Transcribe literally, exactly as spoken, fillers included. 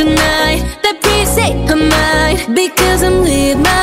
tonight. That peace ain't her mind, because I'm with my